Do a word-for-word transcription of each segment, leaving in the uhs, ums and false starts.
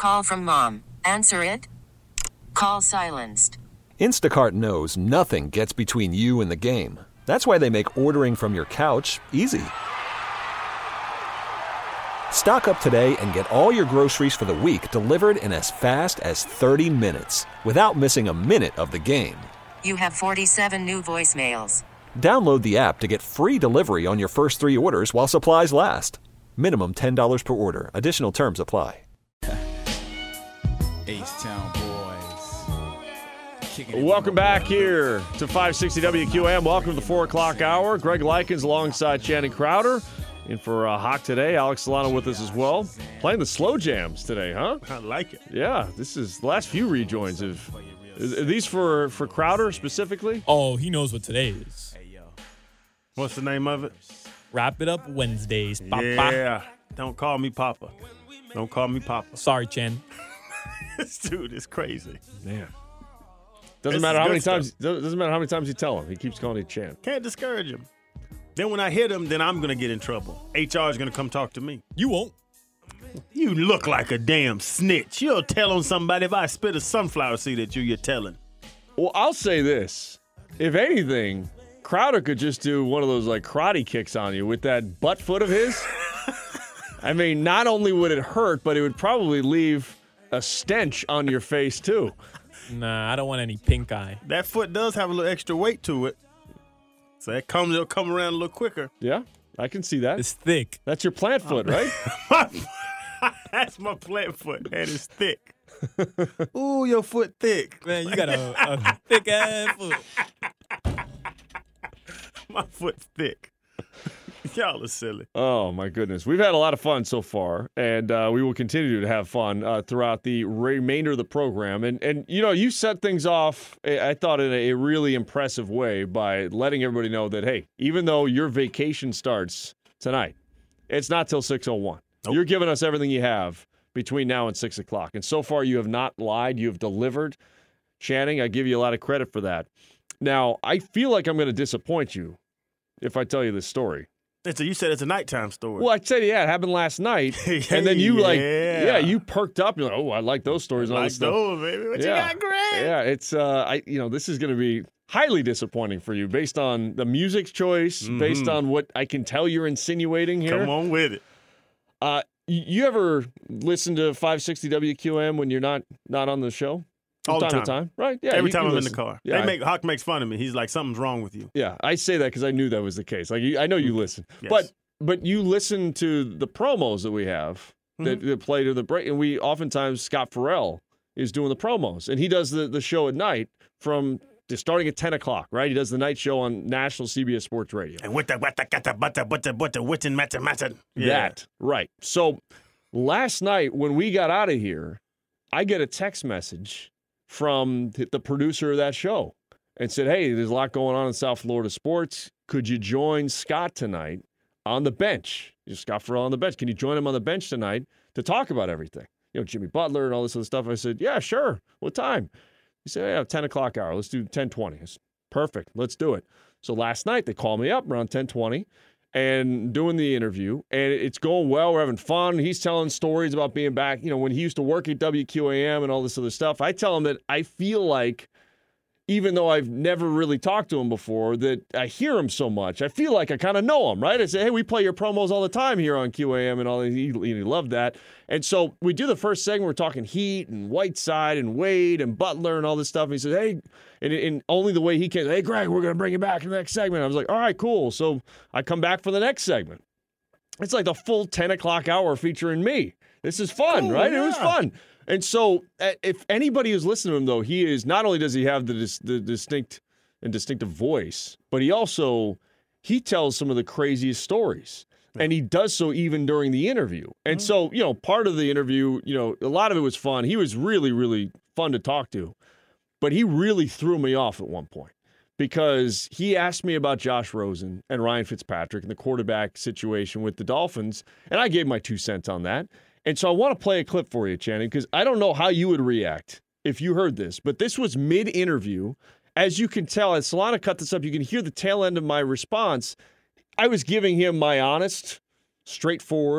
Call from mom. Answer it. Call silenced. Instacart knows nothing gets between you and the game. That's why they make ordering from your couch easy. Stock up today and get all your groceries for the week delivered in as fast as thirty minutes without missing a minute of the game. You have forty-seven new voicemails. Download the app to get free delivery on your first three orders while supplies last. Minimum ten dollars per order. Additional terms apply. H-Town boys. Welcome back here to five sixty W Q A M. Welcome to the four o'clock hour. Greg Likens alongside Channing Crowder. In for uh, Hawk today. Alex Solano with us as well. Playing the slow jams today, huh? I like it. Yeah, this is the last few rejoins. Of, are these for, for Crowder specifically? Oh, he knows what today is. What's the name of it? Wrap It Up Wednesdays. Papa. Yeah. Don't call me Papa. Don't call me Papa. Sorry, Chen. This dude is crazy. Man. Doesn't This matter is how good many stuff. times doesn't matter how many times you tell him. He keeps calling you Chan. Can't discourage him. Then when I hit him, then I'm going to get in trouble. H R is going to come talk to me. You won't. You look like a damn snitch. You'll tell on somebody if I spit a sunflower seed at you, you're telling. Well, I'll say this. If anything, Crowder could just do one of those like karate kicks on you with that butt foot of his. I mean, not only would it hurt, but it would probably leave a stench on your face too. Nah, I don't want any pink eye. That foot does have a little extra weight to it. So that comes, it'll come around a little quicker. Yeah, I can see that. It's thick. That's your plant foot, right? That's my plant foot. And it's thick. Ooh, your foot thick. Man, you got a, a thick ass foot. My foot's thick. Y'all are silly. Oh, my goodness. We've had a lot of fun so far, and uh, we will continue to have fun uh, throughout the remainder of the program. And, and you know, you set things off, I thought, in a really impressive way by letting everybody know that, hey, even though your vacation starts tonight, it's not till six oh one. Nope. You're giving us everything you have between now and six o'clock. And so far, you have not lied. You have delivered. Channing, I give you a lot of credit for that. Now, I feel like I'm going to disappoint you if I tell you this story. It's a, you said it's a nighttime story. Well, I said, yeah, it happened last night. And then you, yeah. like, yeah, you perked up. You're like, oh, I like those stories. And all like this stuff. those, baby. What yeah. you got, Greg? Yeah, it's, uh, I, you know, this is going to be highly disappointing for you based on the music's choice, mm-hmm. based on what I can tell you're insinuating here. Come on with it. Uh, you ever listen to five sixty W Q M when you're not not on the show? From All the time, time. to time, right? Yeah. Every you, time you I'm listen. in the car. Yeah, they make Hawk makes fun of me. He's like, something's wrong with you. Yeah, I say that because I knew that was the case. Like, you, I know you listen, Yes. but but you listen to the promos that we have that, Mm-hmm. that play to the break, and we oftentimes Scott Farrell is doing the promos, and he does the the show at night from starting at ten o'clock, right? He does the night show on National C B S Sports Radio. And with the what the what the what the what the what the witten matter matter. That right. So last night when we got out of here, I get a text message from the producer of that show and said, hey, there's a lot going on in South Florida sports. Could you join Scott tonight on the bench? Just Scott Farrell on the bench. Can you join him on the bench tonight to talk about everything? You know, Jimmy Butler and all this other stuff. I said, yeah, sure. What time? He said, yeah, ten o'clock hour. Let's do ten twenty. I said, perfect. Let's do it. So last night they called me up around ten twenty and doing the interview, and it's going well. We're having fun. He's telling stories about being back, you know, when he used to work at W Q A M and all this other stuff. I tell him that I feel like, even though I've never really talked to him before, that I hear him so much. I feel like I kind of know him, right? I say, hey, we play your promos all the time here on Q A M and all. He, he loved that. And so we do the first segment. We're talking Heat and Whiteside and Wade and Butler and all this stuff. And he says, hey, and, and only the way he can, hey, Greg, we're going to bring you back in the next segment. I was like, all right, cool. So I come back for the next segment. It's like the full ten o'clock hour featuring me. This is fun, Cool, right? yeah. It was fun. And so, uh, if anybody who's listening to him, though, he is not only does he have the dis- the distinct and distinctive voice, but he also he tells some of the craziest stories, and he does so even during the interview. And Mm-hmm. so, you know, part of the interview, you know, a lot of it was fun. He was really, really fun to talk to, but he really threw me off at one point because he asked me about Josh Rosen and Ryan Fitzpatrick and the quarterback situation with the Dolphins, and I gave my two cents on that. And so I want to play a clip for you, Channing, because I don't know how you would react if you heard this, but this was mid-interview. As you can tell, as Solana cut this up, you can hear the tail end of my response. I was giving him my honest, straightforward,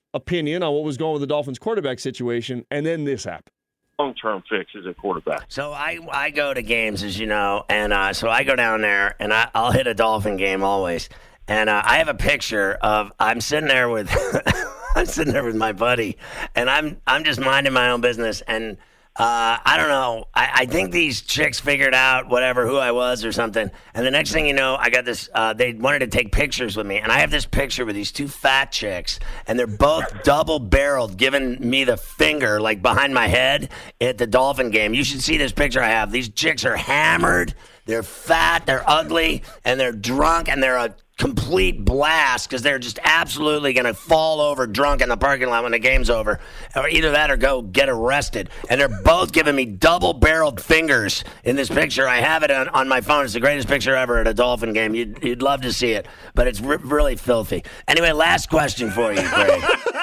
opinion on what was going with the Dolphins quarterback situation, and then this happened. Long-term fix as a quarterback. So I, I go to games, as you know, and uh, so I go down there, and I, I'll hit a Dolphin game always. And uh, I have a picture of I'm sitting there with I'm sitting there with my buddy, and I'm I'm just minding my own business, and uh, I don't know. I, I think these chicks figured out whatever who I was or something. And the next thing you know, I got this. Uh, they wanted to take pictures with me, and I have this picture with these two fat chicks, and they're both double-barreled, giving me the finger like behind my head at the Dolphin game. You should see this picture I have. These chicks are hammered. They're fat. They're ugly, and they're drunk, and they're a complete blast because they're just absolutely going to fall over drunk in the parking lot when the game's over. Or either that or go get arrested. And they're both giving me double-barreled fingers in this picture. I have it on, on my phone. It's the greatest picture ever at a Dolphin game. You'd, you'd love to see it, but it's re- really filthy. Anyway, last question for you, Greg.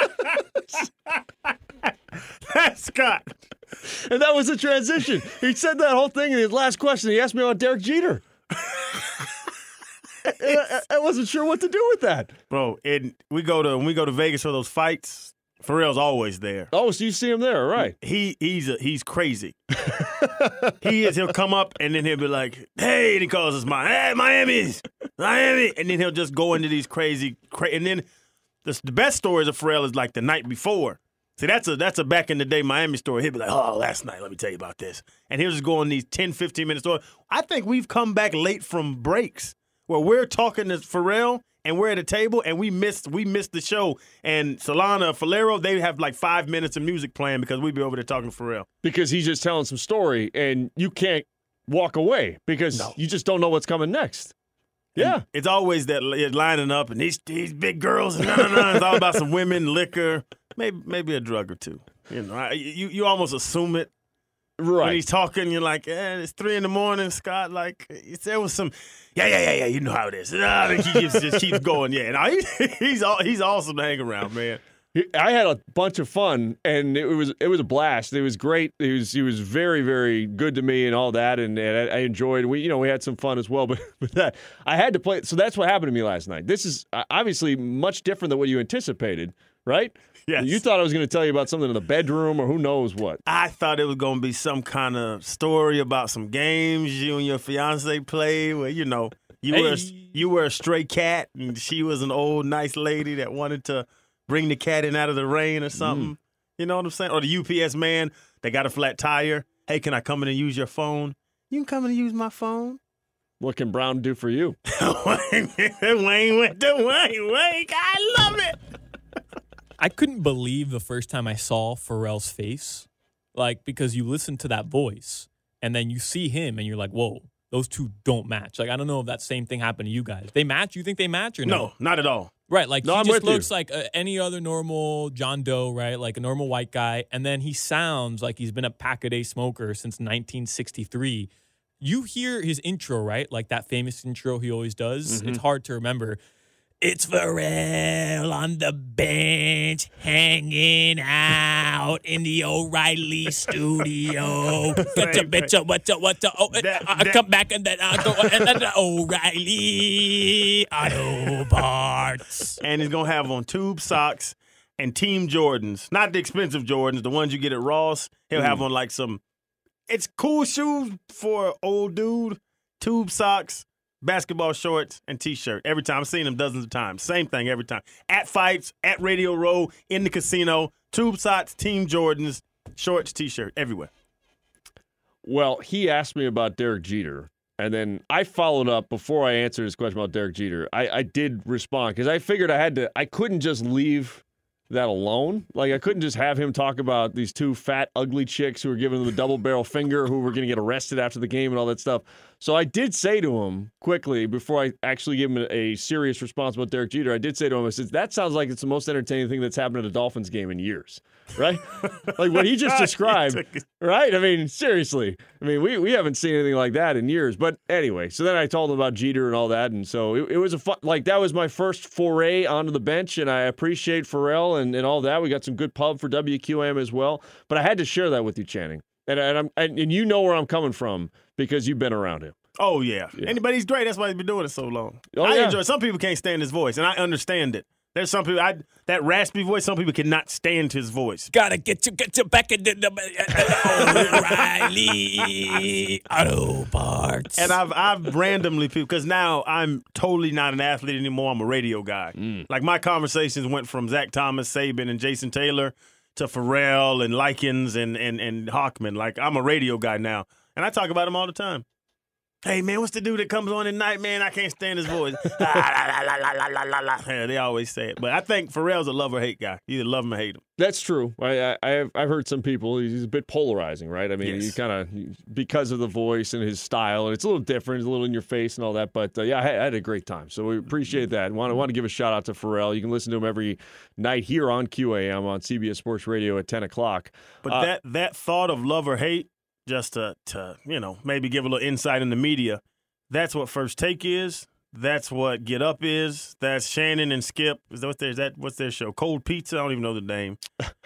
Scott. And that was the transition. He said that whole thing in his last question. He asked me about Derek Jeter. I, I wasn't sure what to do with that, bro. And we go to when we go to Vegas for those fights. Pharrell's always there. Oh, so you see him there, right? He he's a, he's crazy. He is. He'll come up and then he'll be like, "Hey," and he calls us my hey Miami's Miami, and then he'll just go into these crazy, cra- and then the, the best stories of Pharrell is like the night before. See, that's a that's a back in the day Miami story. He'll be like, "Oh, last night, let me tell you about this," and he'll just go on these ten, fifteen minute stories. I think we've come back late from breaks. Well, we're talking to Pharrell, and we're at a table, and we missed we missed the show. And Solana, Falero, they have like five minutes of music playing because we'd be over there talking to Pharrell. Because he's just telling some story, and you can't walk away because no. you just don't know what's coming next. Yeah. And it's always that lining up, and these these big girls, and no, no, no. It's all about some women, liquor, maybe maybe a drug or two. You know, you, you almost assume it. Right. When he's talking, you're like, eh, it's three in the morning, Scott. Like, there was some, yeah, yeah, yeah, yeah, you know how it is. Ah, he keeps, just keeps going. Yeah, no, he, he's he's awesome to hang around, man. I had a bunch of fun, and it was it was a blast. It was great. He was he was very very good to me and all that, and, and I, I enjoyed. We you know we had some fun as well, but but that I had to play. So that's what happened to me last night. This is obviously much different than what you anticipated, right? Yes. You thought I was going to tell you about something in the bedroom or who knows what. I thought it was going to be some kind of story about some games you and your fiance played where, you know, you hey. were a, you were a stray cat and she was an old nice lady that wanted to bring the cat in out of the rain or something. Mm. You know what I'm saying? Or the U P S man that got a flat tire. Hey, can I come in and use your phone? You can come in and use my phone. What can Brown do for you? Wayne went to Wayne. Wayne, I love it. I couldn't believe the first time I saw Pharrell's face, like, because you listen to that voice and then you see him and you're like, whoa, those two don't match. Like, I don't know if that same thing happened to you guys. They match? You think they match or no? No, not at all. Right, like, no, he I'm just with looks you. like uh, any other normal John Doe, right? Like a normal white guy. And then he sounds like he's been a pack-a-day smoker since nineteen sixty-three. You hear his intro, right? Like that famous intro he always does. Mm-hmm. It's hard to remember. It's Pharrell on the bench, hanging out in the O'Reilly studio. What's up, bitch? What's up? What's up? Oh, that, I that, come back and then I go and then O'Reilly Auto Parts. And he's gonna have on tube socks and Team Jordans, not the expensive Jordans, the ones you get at Ross. He'll mm. have on like some. It's cool shoes for an old dude. Tube socks. Basketball shorts and T-shirt. Every time. I've seen them dozens of times. Same thing every time. At fights, at Radio Row, in the casino, tube socks, Team Jordans, shorts, T-shirt, everywhere. Well, he asked me about Derek Jeter, and then I followed up before I answered his question about Derek Jeter. I, I did respond because I figured I had to. I couldn't just leave that alone. Like, I couldn't just have him talk about these two fat, ugly chicks who were giving him the double barrel finger, who were going to get arrested after the game and all that stuff. So I did say to him quickly, before I actually gave him a, a serious response about Derek Jeter, I did say to him, I said, that sounds like it's the most entertaining thing that's happened at a Dolphins game in years, right? Like what he just described, right? I mean, seriously. I mean, we, we haven't seen anything like that in years. But anyway, so then I told him about Jeter and all that, and so it, it was a fun, like that was my first foray onto the bench, and I appreciate Pharrell and, and all that. We got some good pub for W Q M as well. But I had to share that with you, Channing. And and, I'm, and and you know where I'm coming from because you've been around him. Oh, yeah. yeah. Anybody's great. That's why he's been doing it so long. Oh, I yeah. enjoy it. Some people can't stand his voice, and I understand it. There's some people, I, that raspy voice, some people cannot stand his voice. Gotta get you, get you back in the, the O'Reilly Auto Parts. And I've I've randomly people because now I'm totally not an athlete anymore. I'm a radio guy. Mm. Like my conversations went from Zach Thomas, Saban, and Jason Taylor to Pharrell and Likens and and and Hawkman. Like I'm a radio guy now, and I talk about him all the time. Hey, man, what's the dude that comes on at night, man? I can't stand his voice. Yeah, they always say it. But I think Pharrell's a love or hate guy. You either love him or hate him. That's true. I, I, I've, I've heard some people, he's a bit polarizing, right? I mean, Yes. you kind of, because of the voice and his style, and it's a little different, it's a little in your face and all that. But uh, yeah, I had, I had a great time. So we appreciate that. Want to want to give a shout out to Pharrell. You can listen to him every night here on Q A M on C B S Sports Radio at ten o'clock. But Uh, that that thought of love or hate, just to, to, you know, maybe give a little insight in the media, that's what First Take is. That's what Get Up is. That's Shannon and Skip. Is that, what their, is that what's their show? Cold Pizza? I don't even know the name.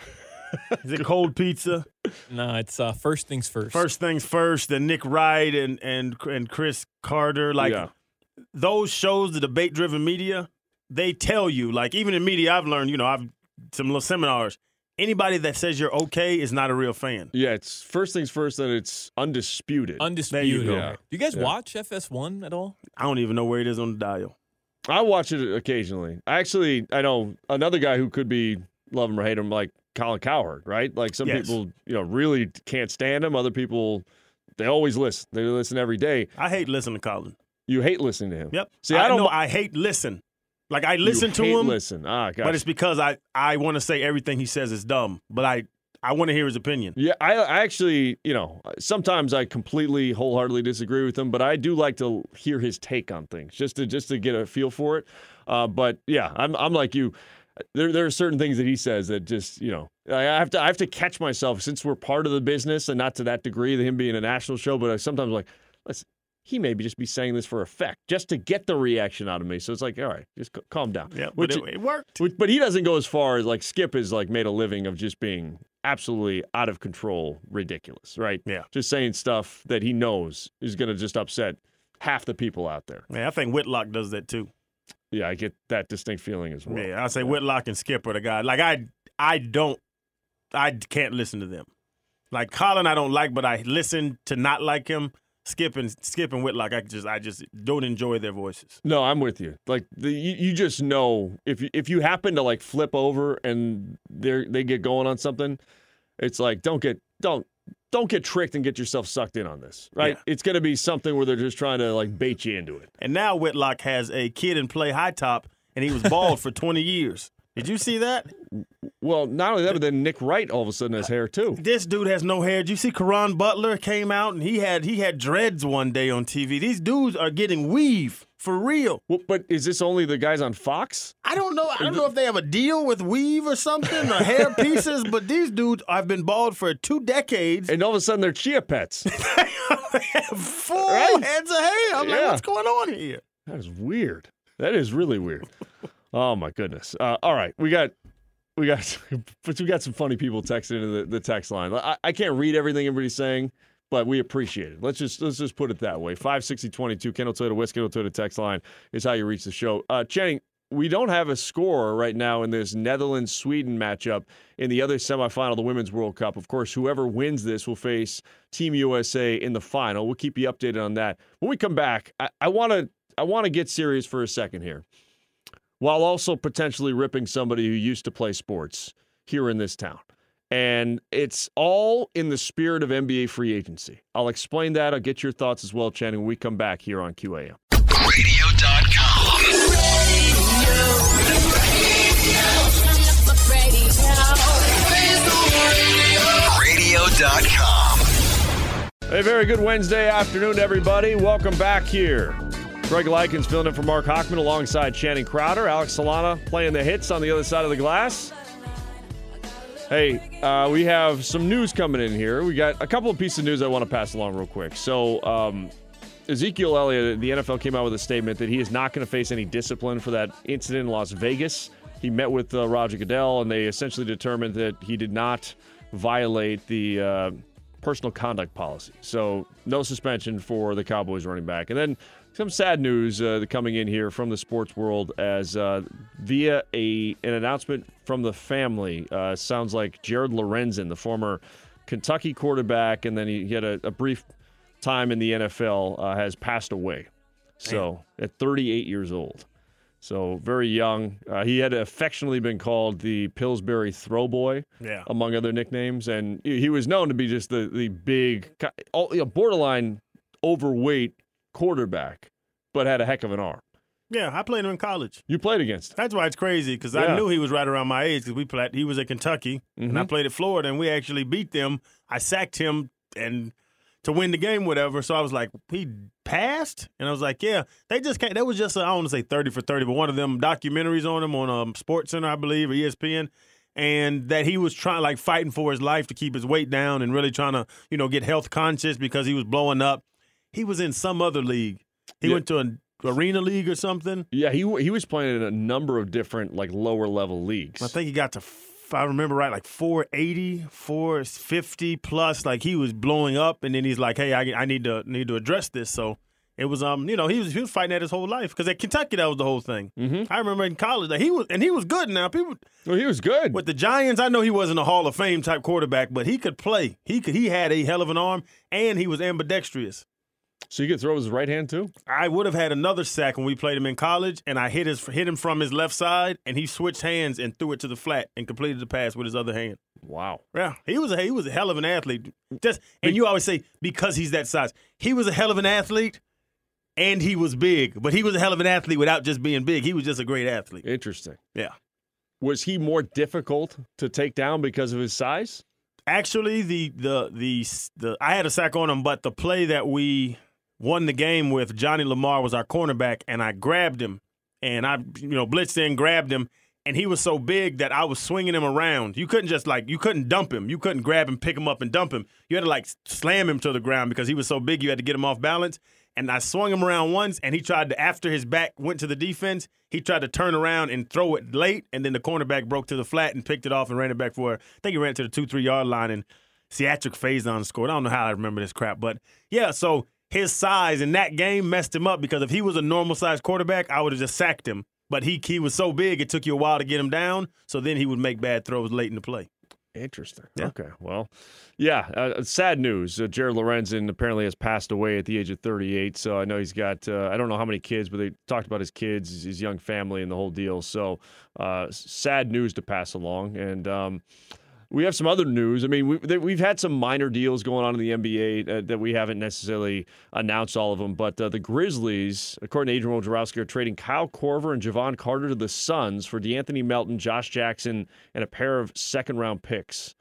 Is it Cold Pizza? No, it's uh, First Things First. First Things First, and Nick Wright and and and Chris Carter. Like Yeah. those shows, the debate-driven media, they tell you, like even in media, I've learned, you know, I've some little seminars. Anybody that says you're okay is not a real fan. Yeah, it's first things first that it's undisputed. Undisputed. go. Yeah. Do you guys Yeah. watch F S one at all? I don't even know where it is on the dial. I watch it occasionally. I actually, I know another guy who could be love him or hate him, like Colin Cowherd, right? Like some Yes. people, you know, really can't stand him. Other people, they always listen. They listen every day. I hate listening to Colin. You hate listening to him. Yep. See, I, don't know. I hate listen. Like I listen you to hate him, Listen, ah, gotcha. but it's because I I want to say everything he says is dumb. But I I want to hear his opinion. Yeah, I, I actually, you know, sometimes I completely, wholeheartedly disagree with him, but I do like to hear his take on things, just to just to get a feel for it. Uh, but yeah, I'm I'm like you. There there are certain things that he says that just, you know, I have to I have to catch myself since we're part of the business, and not to that degree, him being a national show. But I sometimes I'm like, let's. He may be just be saying this for effect, just to get the reaction out of me. So it's like, all right, just c- calm down. Yeah, but Which- it, it worked. Which, but he doesn't go as far as like Skip has like made a living of just being absolutely out of control, ridiculous, right? Yeah. Just saying stuff that he knows is going to just upset half the people out there. Yeah, I think Whitlock does that too. Yeah, I get that distinct feeling as well. Yeah, I say Whitlock and Skip are the guy. Like I I don't I can't listen to them. Like Colin, I don't like, but I listen to not like him. Skip and Skip and Whitlock, I just I just don't enjoy their voices. No, I'm with you. Like the, you, you just know if you, if you happen to like flip over and they they get going on something, it's like don't get don't don't get tricked and get yourself sucked in on this, right? Yeah. It's going to be something where they're just trying to like bait you into it. And now Whitlock has a kid in play high top, and he was bald for twenty years. Did you see that? Well, not only that, but then Nick Wright all of a sudden has hair too. This dude has no hair. Did you see Karan Butler came out and he had he had dreads one day on T V? These dudes are getting weave for real. Well, but is this only the guys on Fox? I don't know. I don't know if they have a deal with weave or something or hair pieces, but these dudes have been bald for two decades. And all of a sudden they're chia pets. They have full Right? heads of hair. I'm like, Yeah. what's going on here? That is weird. That is really weird. Oh my goodness. Uh, all right, we got we got but we got some funny people texting into the, the text line. I, I can't read everything everybody's saying, but we appreciate it. Let's just let's just put it that way. five sixty twenty-two Kendall Toyota West Kendall Toyota text line is how you reach the show. Uh, Channing, we don't have a score right now in this Netherlands-Sweden matchup in the other semifinal, the Women's World Cup. Of course, whoever wins this will face Team U S A in the final. We'll keep you updated on that. When we come back, I want to I want to get serious for a second here, while also potentially ripping somebody who used to play sports here in this town. And it's all in the spirit of N B A free agency. I'll explain that. I'll get your thoughts as well, Channing, when we come back here on Q A M. radio dot com. radio dot com. Hey, very good Wednesday afternoon, everybody. Welcome back here. Greg Likens filling in for Mark Hochman alongside Channing Crowder. Alex Solana playing the hits on the other side of the glass. Hey, uh, we have some news coming in here. We got a couple of pieces of news I want to pass along real quick. So, um, Ezekiel Elliott, the N F L came out with a statement that he is not going to face any discipline for that incident in Las Vegas. He met with uh, Roger Goodell, and they essentially determined that he did not violate the uh, personal conduct policy. So no suspension for the Cowboys running back. And then Some sad news uh, coming in here from the sports world as uh, via a an announcement from the family, uh, sounds like Jared Lorenzen, the former Kentucky quarterback, and then he, he had a, a brief time in the N F L, uh, has passed away. So at thirty-eight years old. So very young. Uh, he had affectionately been called the Pillsbury Throwboy, Yeah. among other nicknames. And he he was known to be just the, the big, you know, borderline overweight quarterback, but had a heck of an arm. Yeah, I played him in college. You played against him. That's why it's crazy, because Yeah. I knew he was right around my age, because we played. He was at Kentucky, and I Mhm. played at Florida, and we actually beat them. I sacked him and to win the game, whatever. So I was like, he passed? And I was like, yeah. They just can't. That was just, a, I don't want to say thirty for thirty, but one of them documentaries on him on um, Sports Center, I believe, or E S P N, and that he was trying, like, fighting for his life to keep his weight down and really trying to, you know, get health conscious because he was blowing up. He was in some other league. He Yeah. went to an arena league or something. Yeah, he he was playing in a number of different, like, lower level leagues. I think he got to, if I remember right, like four eighty, four fifty plus. Like he was blowing up, and then he's like, "Hey, I, I need to need to address this." So it was, um, you know, he was he was fighting that his whole life, because at Kentucky that was the whole thing. Mm-hmm. I remember in college that he was, and he was good. Now people Well, he was good. with the Giants, I know he wasn't a Hall of Fame type quarterback, but he could play. He could. He had a hell of an arm, and he was ambidextrous. So you could throw his right hand, too? I would have had another sack when we played him in college, and I hit his hit him from his left side, and he switched hands and threw it to the flat and completed the pass with his other hand. Wow. Yeah, he was a he was a hell of an athlete. Just and you always say because he's that size, he was a hell of an athlete, and he was big. But he was a hell of an athlete without just being big. He was just a great athlete. Interesting. Yeah. Was he more difficult to take down because of his size? Actually, the the the the I had a sack on him, but the play that we won the game with, Johnny Lamar was our cornerback, and I grabbed him, and I you know blitzed in, grabbed him, and he was so big that I was swinging him around. You couldn't just like you couldn't dump him. You couldn't grab him, pick him up, and dump him. You had to like slam him to the ground because he was so big. You had to get him off balance. And I swung him around once, and he tried to, after his back went to the defense, he tried to turn around and throw it late, and then the cornerback broke to the flat and picked it off and ran it back for, I think he ran it to the two, three-yard line, and Seatric Faison scored. I don't know how I remember this crap, but yeah, so his size in that game messed him up, because if he was a normal-sized quarterback, I would have just sacked him. But he he was so big, it took you a while to get him down, so then he would make bad throws late in the play. Interesting. Yeah. Okay. Well, yeah. Uh, sad news. Uh, Jared Lorenzen apparently has passed away at the age of thirty-eight. So I know he's got, uh, I don't know how many kids, but they talked about his kids, his young family, and the whole deal. So uh, sad news to pass along. And um, we have some other news. I mean, we, they, we've had some minor deals going on in the N B A uh, that we haven't necessarily announced all of them. But uh, the Grizzlies, according to Adrian Wojnarowski, are trading Kyle Korver and Javon Carter to the Suns for DeAnthony Melton, Josh Jackson, and a pair of second-round picks.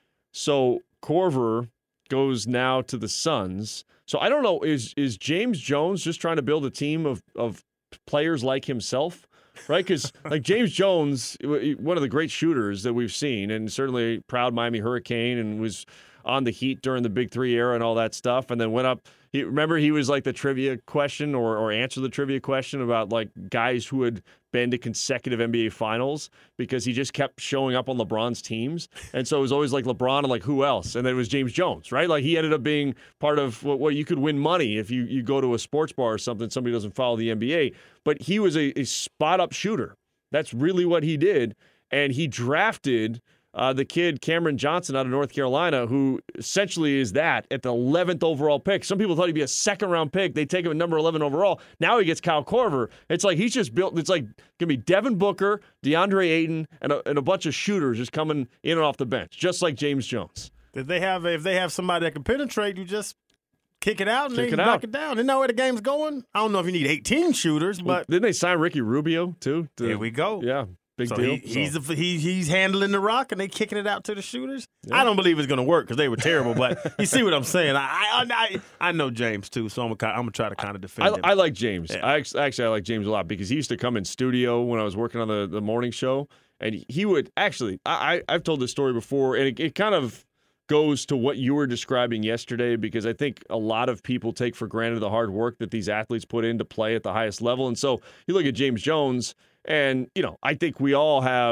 So Korver goes now to the Suns. So I don't know, is is James Jones just trying to build a team of, of players like himself? Right, because like James Jones, one of the great shooters that we've seen, and certainly proud Miami Hurricane, and was on the Heat during the Big Three era and all that stuff, and then went up. He, remember, he was like the trivia question or or answer the trivia question about like guys who had been to consecutive N B A finals because he just kept showing up on LeBron's teams, and so it was always like LeBron and like who else, and then it was James Jones, right? Like he ended up being part of what well, you could win money if you you go to a sports bar or something. Somebody doesn't follow the N B A, but he was a, a spot up shooter. That's really what he did, and he drafted. Uh, the kid, Cameron Johnson, out of North Carolina, who essentially is that at the eleventh overall pick. Some people thought he'd be a second-round pick. They take him at number eleven overall. Now he gets Kyle Korver. It's like he's just built – it's like going to be Devin Booker, DeAndre Ayton, and a, and a bunch of shooters just coming in and off the bench, just like James Jones. If they have if they have somebody that can penetrate, you just kick it out and Kick they it knock out. it down. They know where the game's going. I don't know if you need eighteen shooters, but Didn't they sign Ricky Rubio, too? to- here we go. Yeah, big So deal. he, he's So- the, he, he's handling the rock and they kicking it out to the shooters. Yeah. I don't believe it's going to work because they were terrible, but you see what I'm saying. I I, I I know James too, so I'm gonna I'm gonna try to kind of defend I, him. I like James. Yeah. I act- actually I like James a lot because he used to come in studio when I was working on the, the morning show, and he would actually. I, I I've told this story before, and it, it kind of goes to what you were describing yesterday because I think a lot of people take for granted the hard work that these athletes put in to play at the highest level, and so you look at James Jones, and you know I think we all have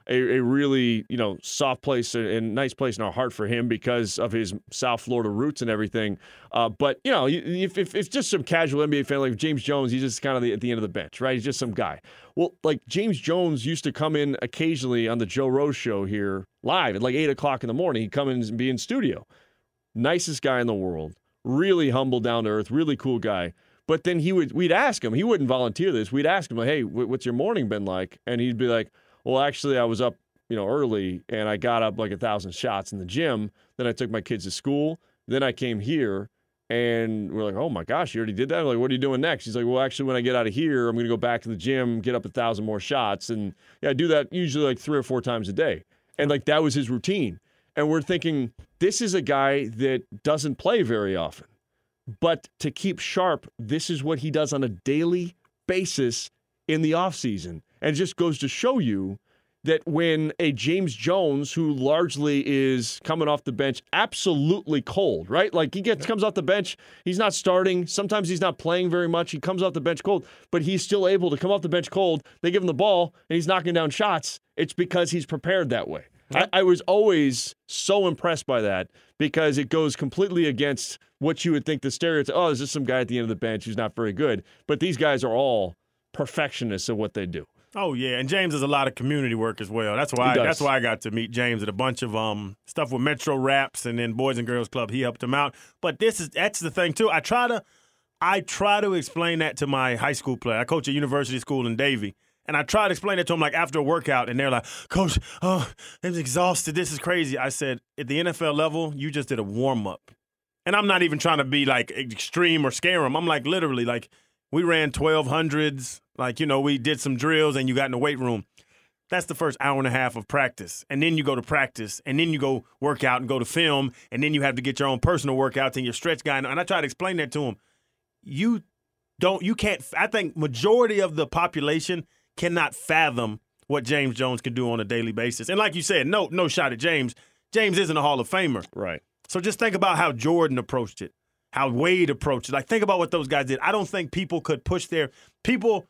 a, a really, you know, soft place and, and nice place in our heart for him because of his South Florida roots and everything. Uh, but, you know, if, if, if just some casual N B A fan like James Jones, he's just kind of the, at the end of the bench, right? He's just some guy. Well, like James Jones used to come in occasionally on the Joe Rose show here live at like eight o'clock in the morning. He'd come in and be in studio. Nicest guy in the world. Really humble, down to earth, really cool guy. But then he would, we'd ask him, he wouldn't volunteer this. We'd ask him, like, hey, what's your morning been like? And he'd be like, well, actually, I was up, you know, early, and I got up like a thousand shots in the gym. Then I took my kids to school. Then I came here, and we're like, oh my gosh, you already did that? I'm like, what are you doing next? He's like, well, actually, when I get out of here, I'm going to go back to the gym, get up a thousand more shots, and yeah, I do that usually like three or four times a day. And like that was his routine. And we're thinking, this is a guy that doesn't play very often, but to keep sharp, this is what he does on a daily basis in the offseason. And it just goes to show you that when a James Jones, who largely is coming off the bench, absolutely cold, right? Like he gets comes off the bench, he's not starting. Sometimes he's not playing very much. He comes off the bench cold, but he's still able to come off the bench cold. They give him the ball, and he's knocking down shots. It's because he's prepared that way. I, I was always so impressed by that because it goes completely against what you would think the stereotype. Oh, there's just some guy at the end of the bench who's not very good. But these guys are all perfectionists at what they do. Oh yeah, and James does a lot of community work as well. That's why I, that's why I got to meet James at a bunch of um stuff with Metro Raps and then Boys and Girls Club. He helped him out. But this is that's the thing too. I try to I try to explain that to my high school player. I coach a university school in Davie. And I try to explain it to them like after a workout, and they're like, Coach, oh, I'm exhausted. This is crazy. I said, at the N F L level, you just did a warm-up. And I'm not even trying to be like extreme or scare them. I'm like literally like we ran twelve hundreds. Like, you know, we did some drills and you got in the weight room. That's the first hour and a half of practice. And then you go to practice, and then you go work out and go to film, and then you have to get your own personal workouts and your stretch guy. And I try to explain that to them. You don't, you can't, I think majority of the population cannot fathom what James Jones can do on a daily basis. And like you said, no, no shot at James. James isn't a Hall of Famer. Right. So just think about how Jordan approached it, how Wade approached it. Like, think about what those guys did. I don't think people could push their people.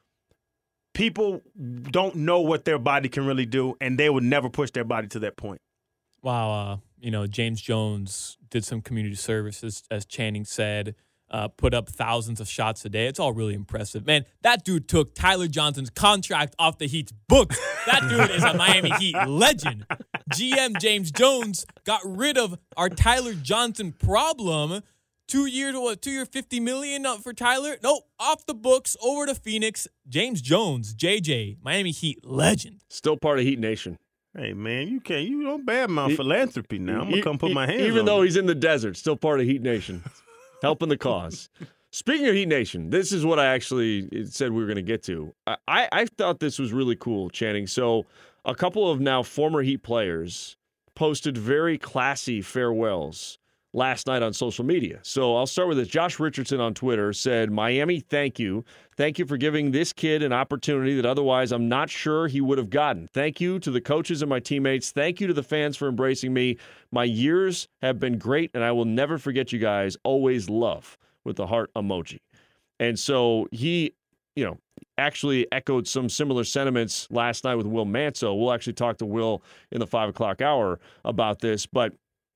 People don't know what their body can really do, and they would never push their body to that point. Wow, uh, you know, James Jones did some community services, as Channing said, uh, put up thousands of shots a day. It's all really impressive. Man, that dude took Tyler Johnson's contract off the Heat's books. That dude is a Miami Heat legend. G M James Jones got rid of our Tyler Johnson problem. Two years, what, two year, fifty million dollars for Tyler? Nope, off the books, over to Phoenix. James Jones, J J, Miami Heat legend. Still part of Heat Nation. Hey, man, you can't, you don't badmouth philanthropy now. I'm going to come put my hands Even on though you. he's in the desert, still part of Heat Nation. Helping the cause. Speaking of Heat Nation, this is what I actually said we were going to get to. I, I thought this was really cool, Channing. So a couple of now former Heat players posted very classy farewells last night on social media. So I'll start with this. Josh Richardson on Twitter said, Miami, thank you. Thank you for giving this kid an opportunity that otherwise I'm not sure he would have gotten. Thank you to the coaches and my teammates. Thank you to the fans for embracing me. My years have been great, and I will never forget you guys. Always love, with the heart emoji. And so he, you know, actually echoed some similar sentiments last night with Will Manso. We'll actually talk to Will in the five o'clock hour about this, but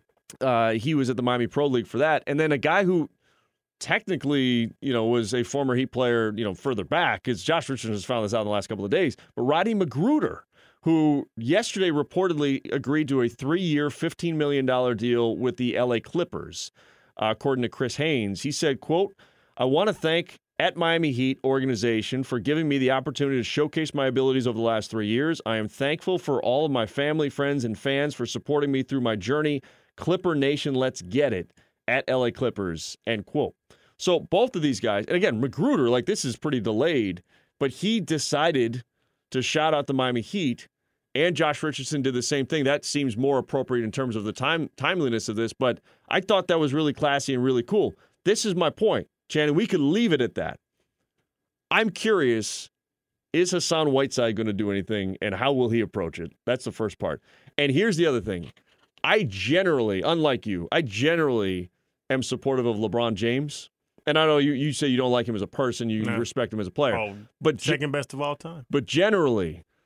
Uh, he was at the Miami Pro League for that. And then a guy who technically, you know, was a former Heat player, you know, further back, because Josh Richardson has found this out in the last couple of days, but Roddy Magruder, who yesterday reportedly agreed to a three-year, fifteen million dollars deal with the L A Clippers, uh, according to Chris Haynes. He said, quote, I want to thank at Miami Heat organization for giving me the opportunity to showcase my abilities over the last three years. I am thankful for all of my family, friends, and fans for supporting me through my journey. Clipper Nation, let's get it at L A Clippers, end quote. So both of these guys, and again, Magruder, like this is pretty delayed, but he decided to shout out the Miami Heat, and Josh Richardson did the same thing. That seems more appropriate in terms of the time timeliness of this, but I thought that was really classy and really cool. This is my point, Channing. We could leave it at that. I'm curious, is Hassan Whiteside going to do anything, and how will he approach it? That's the first part. And here's the other thing. I generally, unlike you, I generally am supportive of LeBron James. And I know you, you say you don't like him as a person, you no. respect him as a player. Oh, but second best of all time. But generally,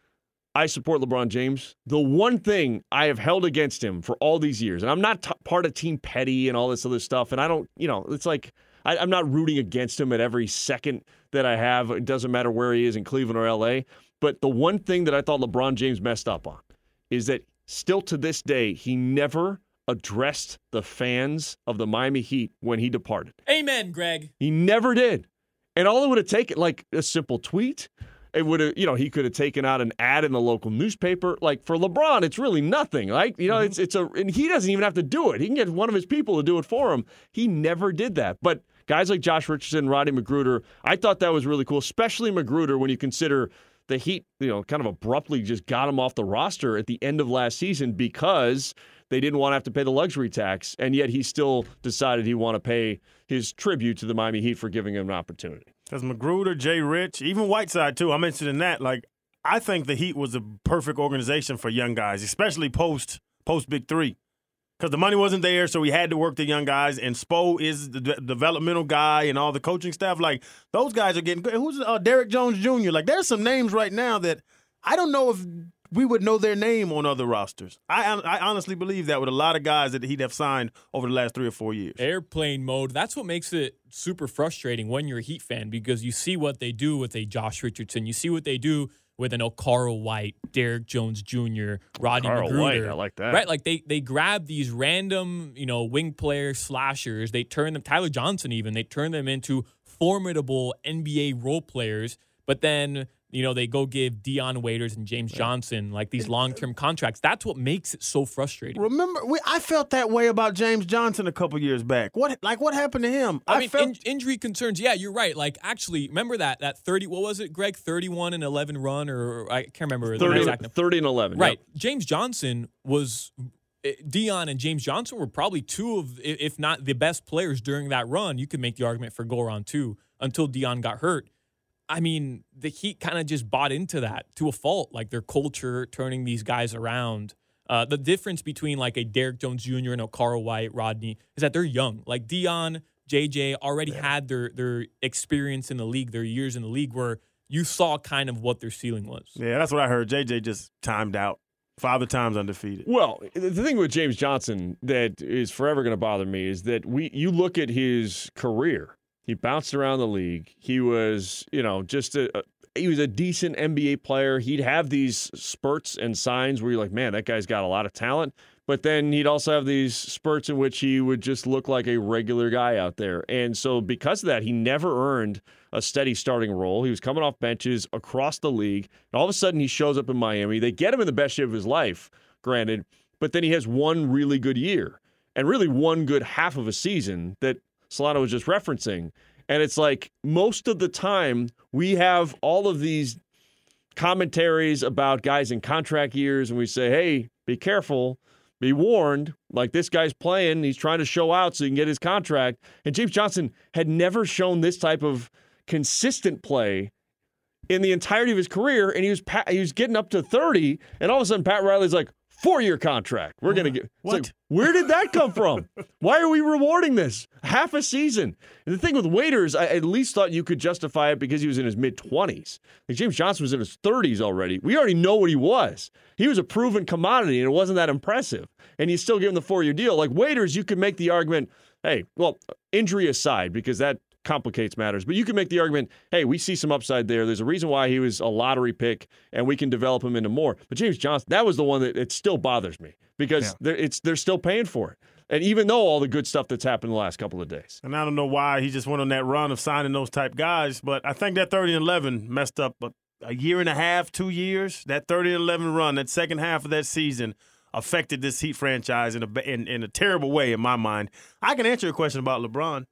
I support LeBron James. The one thing I have held against him for all these years, and I'm not t- part of Team Petty and all this other stuff, and I don't, you know, it's like I, I'm not rooting against him at every second that I have. It doesn't matter where he is in Cleveland or L A. But the one thing that I thought LeBron James messed up on is that still to this day, he never addressed the fans of the Miami Heat when he departed. Amen, Greg. He never did. And all it would have taken, like a simple tweet, it would have, you know, he could have taken out an ad in the local newspaper. Like for LeBron, it's really nothing. Like, you know, mm-hmm. it's it's a, and he doesn't even have to do it. He can get one of his people to do it for him. He never did that. But guys like Josh Richardson, Rodney McGruder, I thought that was really cool, especially McGruder when you consider the Heat, you know, kind of abruptly just got him off the roster at the end of last season because they didn't want to have to pay the luxury tax, and yet he still decided he wanted to pay his tribute to the Miami Heat for giving him an opportunity. Because McGruder, Jay Rich, even Whiteside, too, I'm interested in that. Like, I think the Heat was a perfect organization for young guys, especially post post Big Three. Because the money wasn't there, so we had to work the young guys. And Spo is the de- developmental guy and all the coaching staff. Like, those guys are getting good. Who's uh, Derrick Jones Junior? Like, there's some names right now that I don't know if we would know their name on other rosters. I, I honestly believe that with a lot of guys that he'd have signed over the last three or four years. Airplane mode. That's what makes it super frustrating when you're a Heat fan because you see what they do with a Josh Richardson. You see what they do with an Okaro White, Derrick Jones Junior, Rodney Okaro McGruder. White, I like that. Right, like they they grab these random, you know, wing player slashers. They turn them, Tyler Johnson even, they turn them into formidable N B A role players. But then, you know, they go give Dion Waiters and James Johnson like these long-term contracts. That's what makes it so frustrating. Remember, we, I felt that way about James Johnson a couple years back. What, like, what happened to him? I, I mean, mean, felt in, injury concerns. Yeah, you're right. Like, actually, remember that that thirty? What was it, Greg? thirty-one and eleven run, or I can't remember the thirty, exact number. thirty and eleven. Right. Yep. James Johnson was. Dion and James Johnson were probably two of, if not the best players during that run. You could make the argument for Goran too, until Dion got hurt. I mean, the Heat kind of just bought into that to a fault, like their culture, turning these guys around. Uh, the difference between like a Derrick Jones Junior and Okaro White, Rodney, is that they're young. Like Dion, J J already yeah. had their their experience in the league, their years in the league, where you saw kind of what their ceiling was. Yeah, that's what I heard. J J just timed out. Five times undefeated. Well, the thing with James Johnson that is forever going to bother me is that we you look at his career. He bounced around the league. He was, you know, just a, a he was a decent N B A player. He'd have these spurts and signs where you're like, man, that guy's got a lot of talent. But then he'd also have these spurts in which he would just look like a regular guy out there. And so because of that, he never earned a steady starting role. He was coming off benches across the league. And all of a sudden he shows up in Miami. They get him in the best shape of his life, granted. But then he has one really good year and really one good half of a season that Solano was just referencing. And it's like most of the time we have all of these commentaries about guys in contract years and we say, hey, be careful. Be warned, like this guy's playing, he's trying to show out so he can get his contract. And James Johnson had never shown this type of consistent play in the entirety of his career, and he was he was getting up to thirty, and all of a sudden Pat Riley's like, four-year contract. We're going to get – What? Like, where did that come from? Why are we rewarding this? Half a season. And the thing with Waiters, I at least thought you could justify it because he was in his mid-twenties. Like James Johnson was in his thirties already. We already know what he was. He was a proven commodity, and it wasn't that impressive. And you still give him the four-year deal. Like Waiters, you could make the argument, hey, well, injury aside, because that complicates matters. But you can make the argument, hey, we see some upside there. There's a reason why he was a lottery pick, and we can develop him into more. But James Johnson, that was the one that it still bothers me because yeah. they're, it's they're still paying for it. And even though all the good stuff that's happened the last couple of days. And I don't know why he just went on that run of signing those type guys, but I think that thirty and eleven messed up a, a year and a half, two years. That thirty and eleven run, that second half of that season affected this Heat franchise in a, in, in a terrible way in my mind. I can answer your question about LeBron.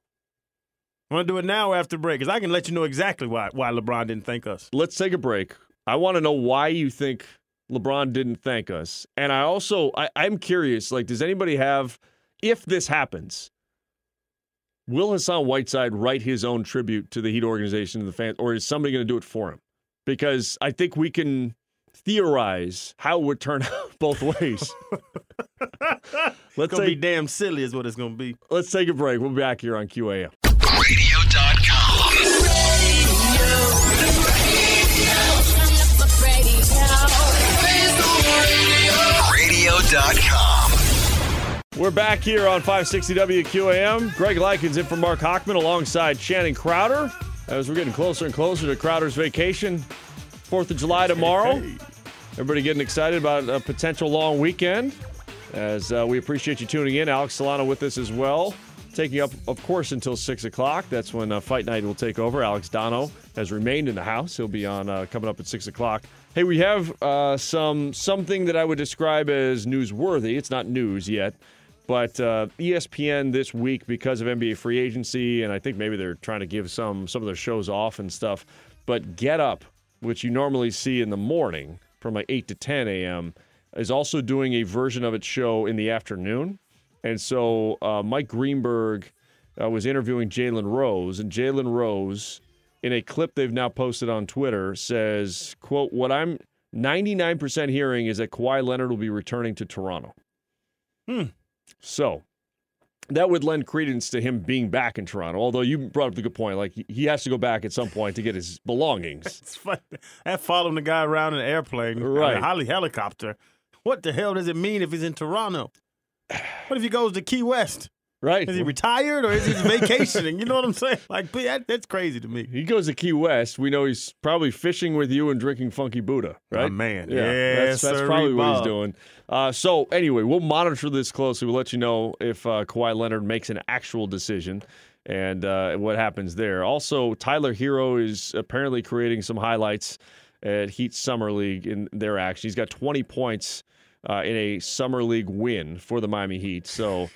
I want to do it now or after break because I can let you know exactly why why LeBron didn't thank us. Let's take a break. I want to know why you think LeBron didn't thank us. And I also, I, I'm curious, like, does anybody have, if this happens, will Hassan Whiteside write his own tribute to the Heat organization and the fans, or is somebody going to do it for him? Because I think we can theorize how it would turn out both ways. Let's it's going to be damn silly is what it's going to be. Let's take a break. We'll be back here on Q A M. radio dot com. Radio. radio dot com. We're back here on five sixty W Q A M. Greg Likens in for Mark Hochman alongside Channing Crowder as we're getting closer and closer to Crowder's vacation. fourth of July tomorrow. Everybody getting excited about a potential long weekend. As uh, we appreciate you tuning in. Alex Solano with us as well. Taking up, of course, until six o'clock. That's when uh, Fight Night will take over. Alex Dono has remained in the house. He'll be on uh, coming up at six o'clock. Hey, we have uh, some something that I would describe as newsworthy. It's not news yet. But uh, E S P N this week, because of N B A free agency, and I think maybe they're trying to give some some of their shows off and stuff, but Get Up, which you normally see in the morning from like eight to ten a.m., is also doing a version of its show in the afternoon. And so uh, Mike Greenberg uh, was interviewing Jalen Rose, and Jalen Rose, in a clip they've now posted on Twitter, says, quote, what I'm ninety-nine percent hearing is that Kawhi Leonard will be returning to Toronto. Hmm. So that would lend credence to him being back in Toronto, although you brought up the good point. Like, he has to go back at some point to get his belongings. It's funny. That following the guy around in an airplane, right. a heli- helicopter. What the hell does it mean if he's in Toronto? What if he goes to Key West? Right. Is he retired or is he vacationing? You know what I'm saying? Like, that, that's crazy to me. He goes to Key West. We know he's probably fishing with you and drinking Funky Buddha, right? Oh, man. Yeah, yes, that's, that's sir, probably what Bob. he's doing. Uh, so, anyway, we'll monitor this closely. We'll let you know if uh, Kawhi Leonard makes an actual decision and uh, what happens there. Also, Tyler Hero is apparently creating some highlights at Heat Summer League in their action. He's got twenty points uh, in a Summer League win for the Miami Heat. So...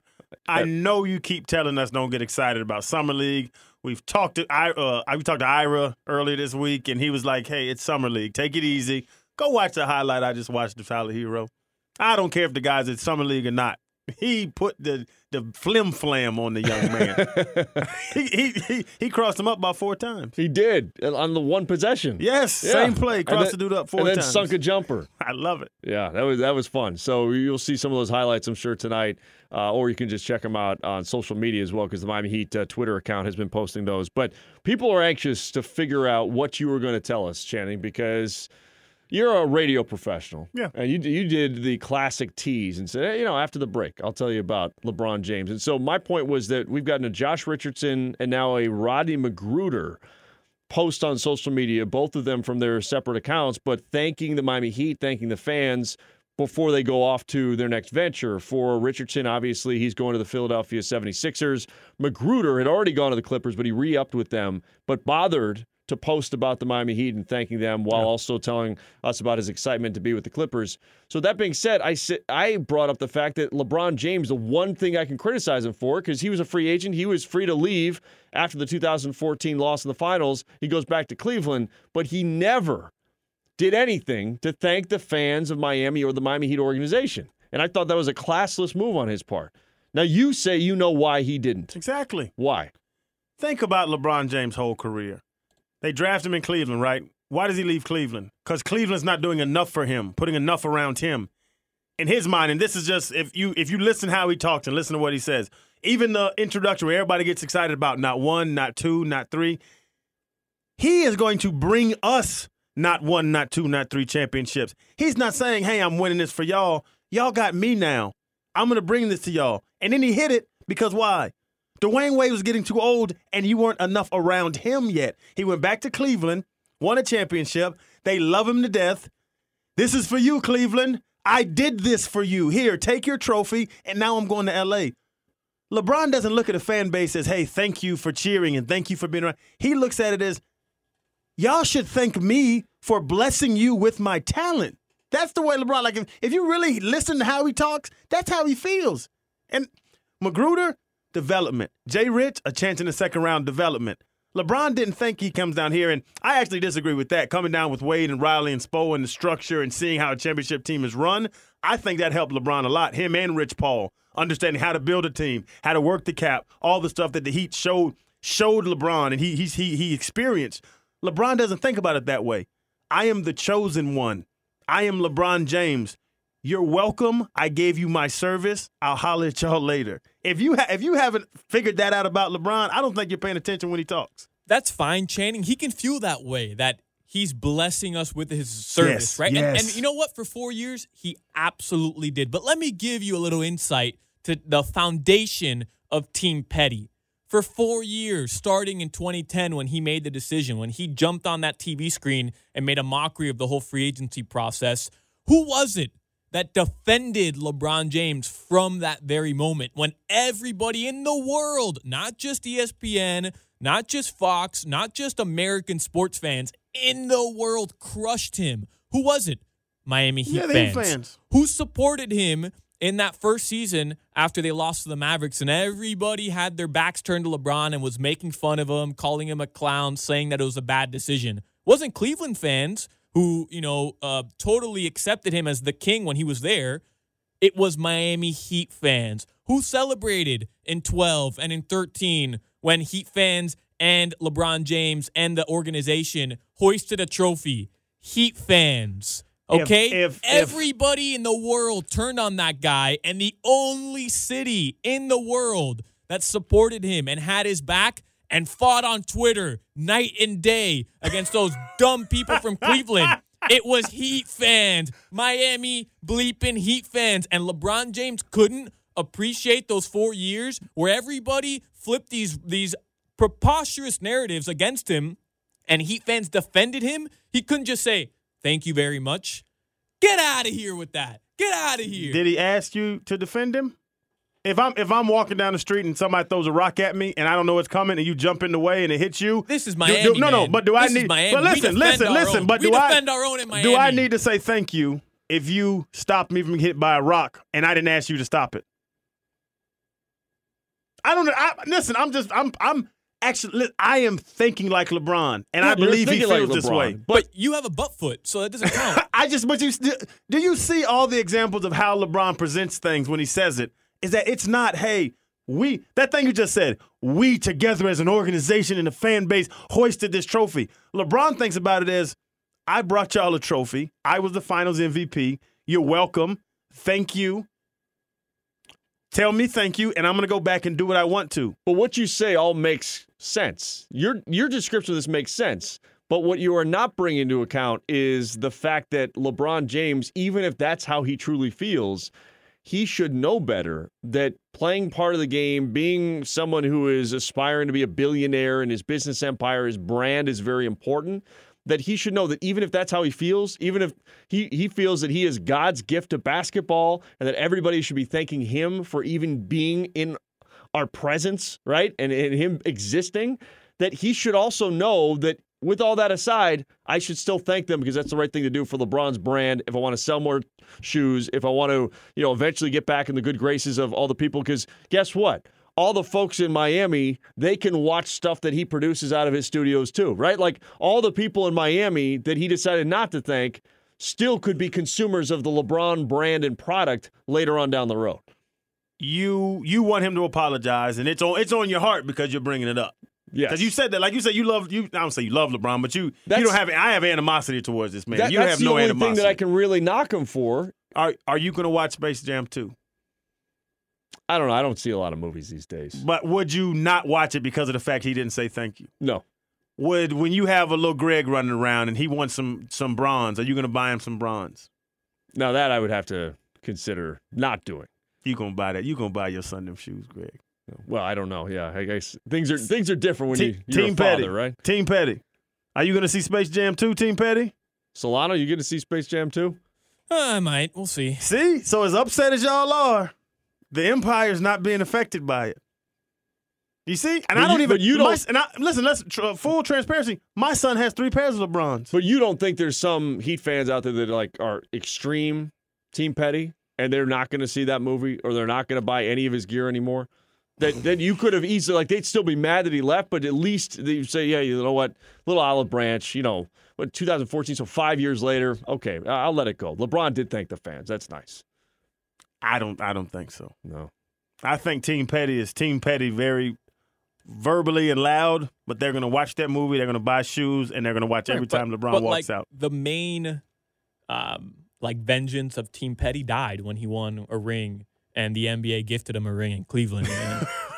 I know you keep telling us don't get excited about Summer League. We've talked to I uh we talked to Ira earlier this week, and he was like, "Hey, it's Summer League. Take it easy. Go watch the highlight I just watched of Tyler Hero. I don't care if the guy's at Summer League or not. He put the the flim flam on the young man. he, he he he crossed him up about four times. He did on the one possession. Yes, Yeah. same play. And Crossed then- the dude up four and then times. sunk a jumper. I love it. Yeah, that was that was fun. So you'll see some of those highlights, I'm sure, tonight, uh, or you can just check them out on social media as well, because the Miami Heat uh, Twitter account has been posting those. But people are anxious to figure out what you were going to tell us, Channing, because you're a radio professional. Yeah. And you you did the classic tease and said, hey, you know, after the break, I'll tell you about LeBron James. And so my point was that we've gotten a Josh Richardson and now a Rodney Magruder post on social media, both of them from their separate accounts, but thanking the Miami Heat, thanking the fans before they go off to their next venture. For Richardson, obviously, he's going to the Philadelphia seventy-sixers. Magruder had already gone to the Clippers, but he re-upped with them, but bothered to post about the Miami Heat and thanking them while Yeah. also telling us about his excitement to be with the Clippers. So that being said, I si- I brought up the fact that LeBron James, the one thing I can criticize him for, because he was a free agent, he was free to leave after the two thousand fourteen loss in the finals. He goes back to Cleveland, but he never did anything to thank the fans of Miami or the Miami Heat organization. And I thought that was a classless move on his part. Now, you say you know why he didn't. Exactly. Why? Think about LeBron James' whole career. They draft him in Cleveland, right? Why does he leave Cleveland? Because Cleveland's not doing enough for him, putting enough around him. In his mind, and this is just, if you if you listen how he talks and listen to what he says, even the introduction where everybody gets excited about not one, not two, not three, he is going to bring us not one, not two, not three championships. He's not saying, hey, I'm winning this for y'all. Y'all got me now. I'm going to bring this to y'all. And then he hit it because why? Dwayne Wade was getting too old, and you weren't enough around him yet. He went back to Cleveland, won a championship. They love him to death. This is for you, Cleveland. I did this for you. Here, take your trophy, and now I'm going to L A. LeBron doesn't look at a fan base as, hey, thank you for cheering and thank you for being around. He looks at it as, y'all should thank me for blessing you with my talent. That's the way LeBron, like, if, if you really listen to how he talks, that's how he feels. And Magruder, development. Jay Rich, a chance in the second round, development. LeBron didn't think he comes down here, and I actually disagree with that. Coming down with Wade and Riley and Spo and the structure and seeing how a championship team is run, I think that helped LeBron a lot. Him and Rich Paul, understanding how to build a team, how to work the cap, all the stuff that the Heat showed showed LeBron and he he he, he experienced. LeBron doesn't think about it that way. I am the chosen one. I am LeBron James. You're welcome. I gave you my service. I'll holler at y'all later. If you ha- if you haven't figured that out about LeBron, I don't think you're paying attention when he talks. That's fine, Channing. He can feel that way, that he's blessing us with his service, Yes, right? yes. And, and you know what? For four years, he absolutely did. But let me give you a little insight to the foundation of Team Petty. For four years, starting in twenty ten when he made the decision, when he jumped on that T V screen and made a mockery of the whole free agency process, who was it that defended LeBron James from that very moment when everybody in the world, not just E S P N, not just Fox, not just American sports fans, in the world crushed him? Who was it? Miami Heat Yeah, the fans. Heat fans. Who supported him in that first season after they lost to the Mavericks, and everybody had their backs turned to LeBron and was making fun of him, calling him a clown, saying that it was a bad decision. It wasn't Cleveland fans who, you know, uh, totally accepted him as the king when he was there. It was Miami Heat fans who celebrated in twelve and in thirteen when Heat fans and LeBron James and the organization hoisted a trophy. Heat fans. Okay? If- if- Everybody in the world turned on that guy, and the only city in the world that supported him and had his back and fought on Twitter night and day against those dumb people from Cleveland, it was Heat fans. Miami bleeping Heat fans. And LeBron James couldn't appreciate those four years where everybody flipped these, these preposterous narratives against him and Heat fans defended him. He couldn't just say, thank you very much. Get out of here with that. Get out of here. Did he ask you to defend him? If I'm if I'm walking down the street and somebody throws a rock at me and I don't know what's coming and you jump in the way and it hits you, This is do- Miami. do- no, no, man. but do I This is need? Miami. But We listen, defend listen, our listen. own. But we do I defend our own in Miami. do I need to say thank you if you stop me from getting hit by a rock and I didn't ask you to stop it? I don't know. I, listen, I'm just I'm I'm actually li- I am thinking like LeBron, and I You're believe he thinking like feels this LeBron, way. But you have a butt foot, so that doesn't count. I just, but you, do you see all the examples of how LeBron presents things when he says it? Is that it's not, hey, we, that thing you just said, we together as an organization and a fan base hoisted this trophy. LeBron thinks about it as, I brought y'all a trophy. I was the finals M V P. You're welcome. Thank you. Tell me thank you, and I'm going to go back and do what I want to. But what you say all makes sense. Your your description of this makes sense. But what you are not bringing into account is the fact that LeBron James, even if that's how he truly feels, he should know better that playing part of the game, being someone who is aspiring to be a billionaire in his business empire, his brand is very important, that he should know that even if that's how he feels, even if he, he feels that he is God's gift to basketball and that everybody should be thanking him for even being in our presence, right, and, and him existing, that he should also know that with all that aside, I should still thank them because that's the right thing to do for LeBron's brand. If I want to sell more shoes, if I want to, you know, eventually get back in the good graces of all the people, because guess what? All the folks in Miami, they can watch stuff that he produces out of his studios too, right? Like all the people in Miami that he decided not to thank still could be consumers of the LeBron brand and product later on down the road. You you want him to apologize, and it's on it's on your heart because you're bringing it up. Yes. Because you said that, like you said, you love you. I don't say you love LeBron, but you That's- you don't have. I have animosity towards this man. That- you that's have the no only animosity. thing that I can really knock him for. Are Are you going to watch Space Jam two? I don't know. I don't see a lot of movies these days. But would you not watch it because of the fact he didn't say thank you? No. Would when you have a little Greg running around and he wants some some bronze, are you going to buy him some bronze? Now that I would have to consider not doing. You gonna buy that? You gonna buy your son them shoes, Greg? Well, I don't know. Yeah, I guess things are things are different when Te- you, you're Team a father, Petty, right? Team Petty. Are you gonna see Space Jam two, Team Petty? Solano, you get to see Space Jam too? Uh, I might. We'll see. See, so as upset as y'all are, the Empire's not being affected by it. You see, and But I don't you- even. but you my- don't- and I, listen, let's tr- full transparency. My son has three pairs of LeBrons. But you don't think there's some Heat fans out there that like are extreme Team Petty and they're not going to see that movie or they're not going to buy any of his gear anymore? That that you could have easily, like, they'd still be mad that he left, but at least they say, yeah, you know what, little olive branch, you know, what, two thousand fourteen, so five years later, okay, I'll let it go. LeBron did thank the fans. That's nice. I don't. I don't think so. No. I think Team Petty is Team Petty, very verbally and loud. But they're gonna watch that movie. They're gonna buy shoes, and they're gonna watch every Right, but- time LeBron but, walks like, out. The main, um, like vengeance of Team Petty died when he won a ring, and the N B A gifted him a ring in Cleveland. And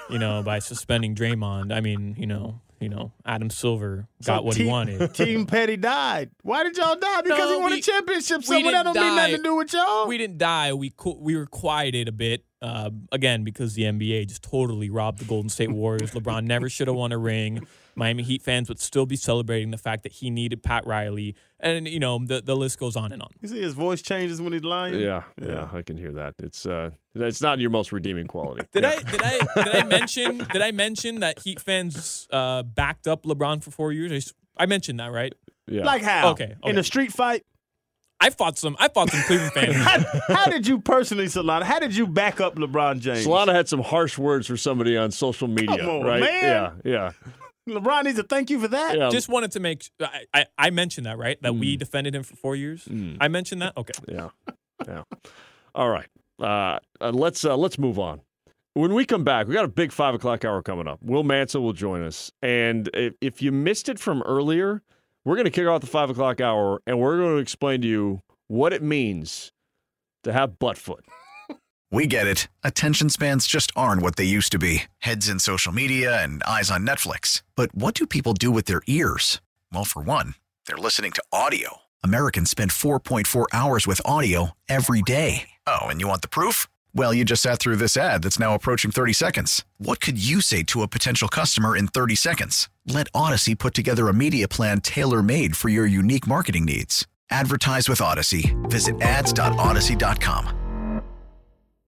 you know, by suspending Draymond. I mean, you know, you know, Adam Silver got So what team, he wanted. Team Petty died. Why did y'all die? Because No, he won we- a championship. we So that don't didn't mean nothing die. to do with y'all. We didn't die. We co- we were quieted a bit. Uh, again, because the N B A just totally robbed the Golden State Warriors. LeBron never should have won a ring. Miami Heat fans would still be celebrating the fact that he needed Pat Riley. And, you know, the, the list goes on and on. You see his voice changes when he's lying? Yeah, yeah, I can hear that. It's uh, it's not your most redeeming quality. Did I did I did I mention did I mention that Heat fans uh, backed up LeBron for four years? I s- I mentioned that, right? Yeah. Like how? Okay, In okay. a street fight? I fought some I fought some Cleveland fans. How, how did you personally, Solana, how did you back up LeBron James? Solana had some harsh words for somebody on social media, Come on, right? man. Yeah, yeah, LeBron needs to thank you for that. yeah. Just wanted to make I, I, I mentioned that, right? That we defended him for four years. I mentioned that. Okay. Yeah, yeah. All right. Uh, uh, let's uh, let's move on. When we come back, we got a big five o'clock hour coming up. Will Mansell will join us, and if, if you missed it from earlier, we're going to kick off the five o'clock hour, and we're going to explain to you what it means to have butt foot. We get it. Attention spans just aren't what they used to be. Heads in social media and eyes on Netflix. But what do people do with their ears? Well, for one, they're listening to audio. Americans spend four point four hours with audio every day. Oh, and you want the proof? Well, you just sat through this ad that's now approaching thirty seconds. What could you say to a potential customer in thirty seconds? Let Odyssey put together a media plan tailor-made for your unique marketing needs. Advertise with Odyssey. Visit ads dot odyssey dot com.